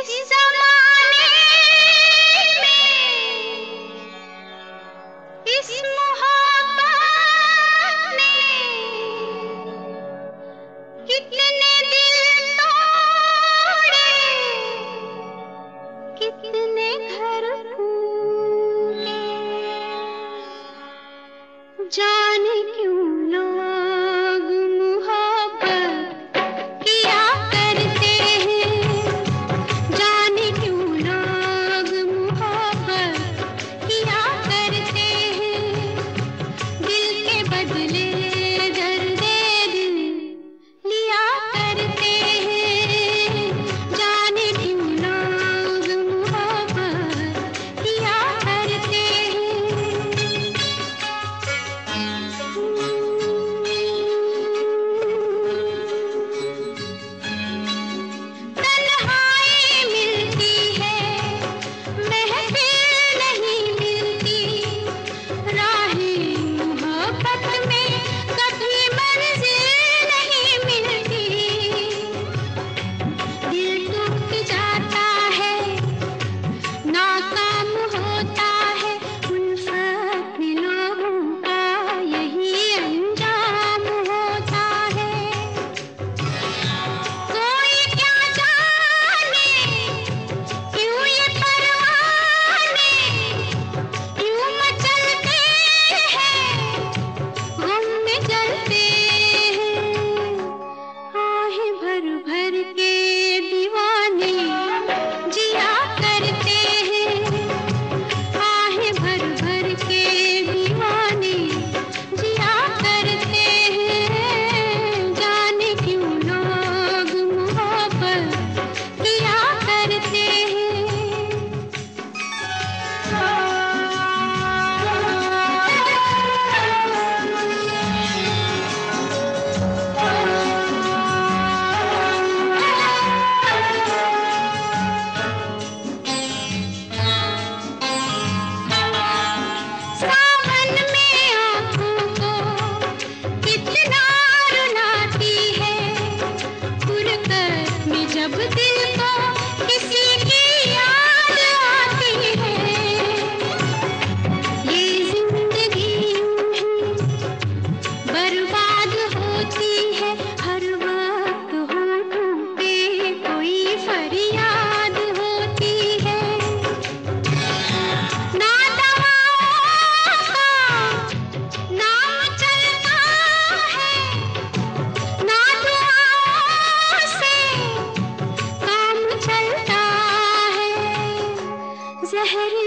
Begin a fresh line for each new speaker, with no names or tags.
इस ज़माने में इस मोहब्बत ने कितने दिल तोड़े, कितने घर फूटे। जाने क्यों लोग मोहब्बत किया करते हैं, जाने क्यों लोग मोहब्बत किया करते हैं। दिल के बदले दर्दे दिल लिया करते हैं। जाने क्यों लोग मोहब्बत किया करते हैं। तन्हाई मिलती है, महफिल नहीं मिलती, राहें मोहब्बत में कभी मंजिल नहीं मिलती। दिल टूट जाता है, नाकाम होता है, उल्फत में लोगों का यही अंजाम होता है। कोई क्या जाने क्यों ये परवाने क्यों मचलते हैं, गम में जलते हैं। आहें भर भर के दीवाने जिया करते हैं, आहें भर भर के दीवाने जिया करते हैं। जाने क्यों लोग मोहब्बत किया करते हैं। सावन में आँखों को कितना रुलाती है, फुरकत में जब दिल को किसी की याद आती है। ये जिंदगी यूं ही बर्बाद होती है, हर वक्त होठों पे कोई फरियाद होती है। ना दवाओं का नाम चलता है, ना दुआओं से काम चलता है। ज़हर